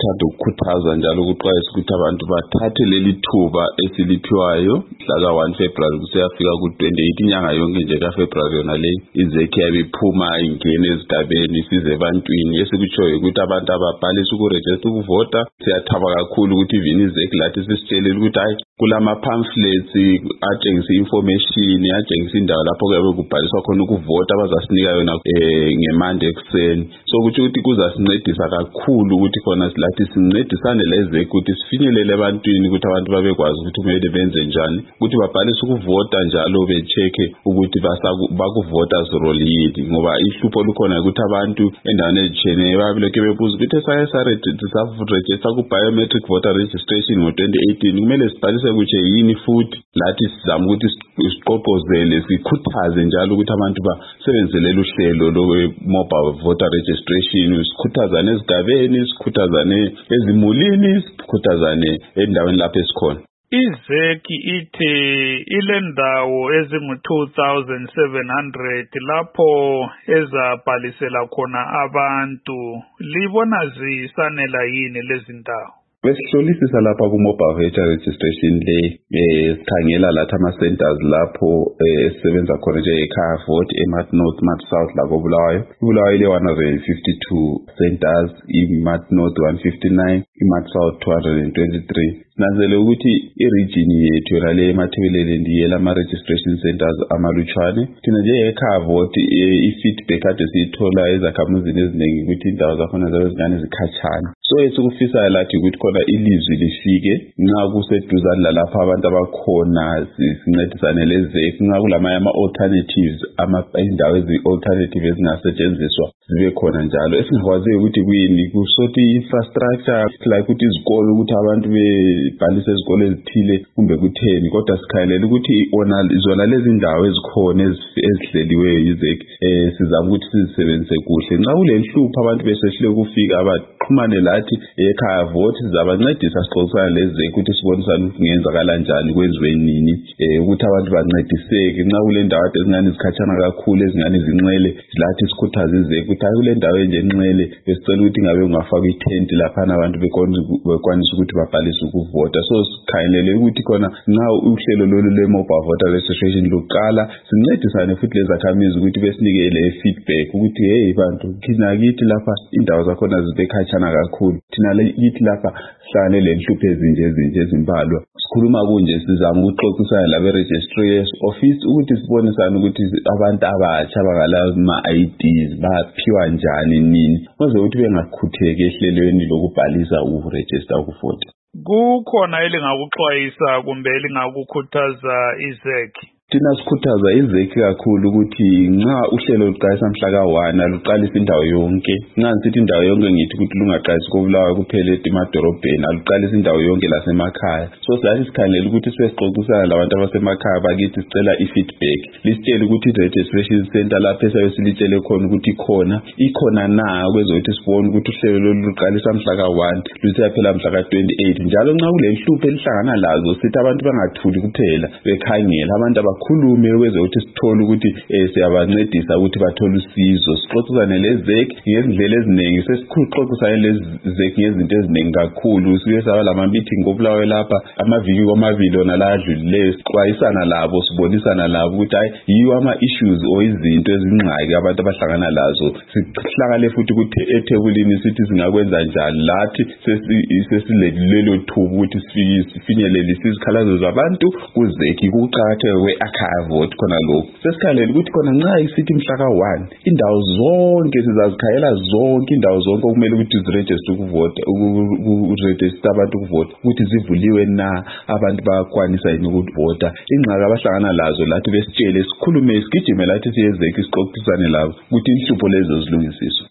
sithanda ukukhuthaza njalo ukuxwayisa ukuthi abantu bathathe leli thuba esiliphiwayo mhla ka-1 February kusiyafika ku-28 inyanga yonke nje kaFebruary yona le izekhi yabiphuma ingene ezigabeni size ebantwini esikutshoyo ukuthi abantu ababhalisa ukurejista ukuvota. Siyathaba kakhulu ukuthi even izekhi lathi sisitshelile ukuthi hayi kulama-pamphlets atshengisa information atshengisa indawo lapho kuyabe kubhaliswa khona ukuvota abazasinika yona ngemande ekuseni. So ukuthi kuzasincedisa kakhulu ukuthi khona silathi sincedisane lezekhi ukuthi sifinyelele ebantwini ukuthi abantu babekwazi ukuthi kumele benze njani ukuthi babhalise ukuvota njalo be-check ukuthi bakuvota role yini ngoba ihlupho lukhona ukuthi abantu endaweni ezitshiyeneyo babilokhu bebuza ukuthi sisarejista ku-biometric voter registration ngo-2018 kumele sibhalise kutshe yini futhi lathi sizama ukuthi siqoqozele sikhuthaze njalo ukuthi abantu basebenzise lolu hlelo lo-mobile voter registration sikhuthazane ezigabeni sikhuthazane ezimulini sikhuthazane endaweni lapho esikhona. Izekhi ithi ilendawo ezingu-2,700 lapho ezabhalisela khona abantu. Libona zisanela yini lezi ndawo? Besihlolisisa lapha ku-mobile voter registration le sikhangela lathi ama-centers lapho esisebenza khona njengekhaya vote eMart North, Mart South lapho Bulawayo. iBulawayo ile-152 centers, iMart North 159, iMart South 223. Sinanzele ukuthi i-region yethu yona le eMathebelele ndiye lama-registration centers amalutshwane. Thina njengekhaya vote i-feedback kade siyithola ezakhamuzini eziningi ukuthi indawo zakhona zabe zingane zikhatshana. So esikufisa lathi ukuthi khona ilizwi lifike nxa kuseduzane lalapha abantu abakhona sincedisane lezekhi nxa kulamanye ama-alternatives indawo ezi-alternative ezingasetshenziswa zibe khona njalo. Esingakwaziyo ukuthi kuyini kusoti infrastructure like ukuthi izikolo ukuthi abantu bebhalise izikolo ezithile kumbe kutheni kodwa sikhayelela ukuthi zona lezi ndawo ezikhona ezihleliweyo yizekhi sizama ukuthi sizisebenzise kuhle. Nxa kulenhlupho abantu besehlule ukufika baxhumane lathi ekhaya vote sizabancedisa sixoxisana lezekhi ukuthi sibonisane ukuthi kungenzakala njani kwenziwe nini ukuthi abantu bancediseke. Nxa kule ndawo ade ezingane zikhatshana kakhulu ezingane zinxele lathi sikhuthaza izekhi ukuthi hayi kule ndawo enjenxele besicela ukuthi ngabe ungafaka itent laphana abantu bekwanisa ukuthi babhalise ukuvota. So sikhangelele ukuthi khona nxa uhlelo lolu le-mobile voter registration luqala sincedisane futhi lezakhamizi ukuthi besinikele feedback ukuthi hey bantu thina kithi lapha indawo zakhona zibekhatshana kakhulu, thina kithi lapha hlane lenhlupho ezinje ezimbalwa. Sikhuluma kunje sizama ukuxoxisana labe-registrars office ukuthi sibonisane ukuthi abantu abatsha abangalawo ama-IDs baphiwa njani nini kwaze ukuthi bengakhutheki ehlelweni lokubhalisa ukurejista ukuvota. Kukhona elingakuxwayisa kumbe elingakukhuthaza izekhi? Thina sikhuthaza izekhi kakhulu ukuthi nxa uhlelo luqalisa mhla ka-1 aluqalisa indawo yonke. Nxa nsithi indawo yonke ngithi ukuthi lungaqalisi koBulawayo kuphela emadorobheni, aluqalisa indawo yonke lasemakhaya. So silathi sikhangelela ukuthi sibesixoxisana labantu abasemakhaya bakithi sicela i-feedback. Lisitshele ukuthi i-registration center lapho esabe silitshele khona ukuthi ikhona na kwezokuthi sibone ukuthi uhlelo lolu luqalisa mhla ka-1 lusiyaphela mhla ka-28. Njalo nxa kulenhlupho elihlangana lazo sithi abantu bangathuli kuphela bekhangela abantu khulume kweze ukuthi sithole ukuthi siyabancedisa ukuthi bathole usizo. Sixoxisane lezekhi ngezindlela eziningi, sesixoxisane lezekhi ngezinto eziningi kakhulu. Sike saba lama-meeting koBulawayo lapha amaviki amabili ona la adlulileyo sixwayisana labo sibonisana labo ukuthi hayi yiwo ama-issues or izinto ezingxaki abantu abahlangana lazo. Sihlangane futhi ukuthi ethebulini sithi singakwenza njani lathi sesilelo thuba ukuthi sifinyelelise izikhalazo zabantu kuzekhi kuqakatheke ekhaya vote khona lokho. Sesikhalela ukuthi khona nxa isithi mhla ka-1 indawo zonke sizazikhayela zonke indawo zonke okumele ukuthi zirejiste ukuvota ukurejista abantu ukuvota ukuthi zivuliwe na abantu bayakwanisa yini ukuvota. Ingxaki abahlangana lazo lathi besitshele sikhulume sigijime lathi siyezekhi sixoxisane labo ukuthi inhlupho lezo zilungisiswe.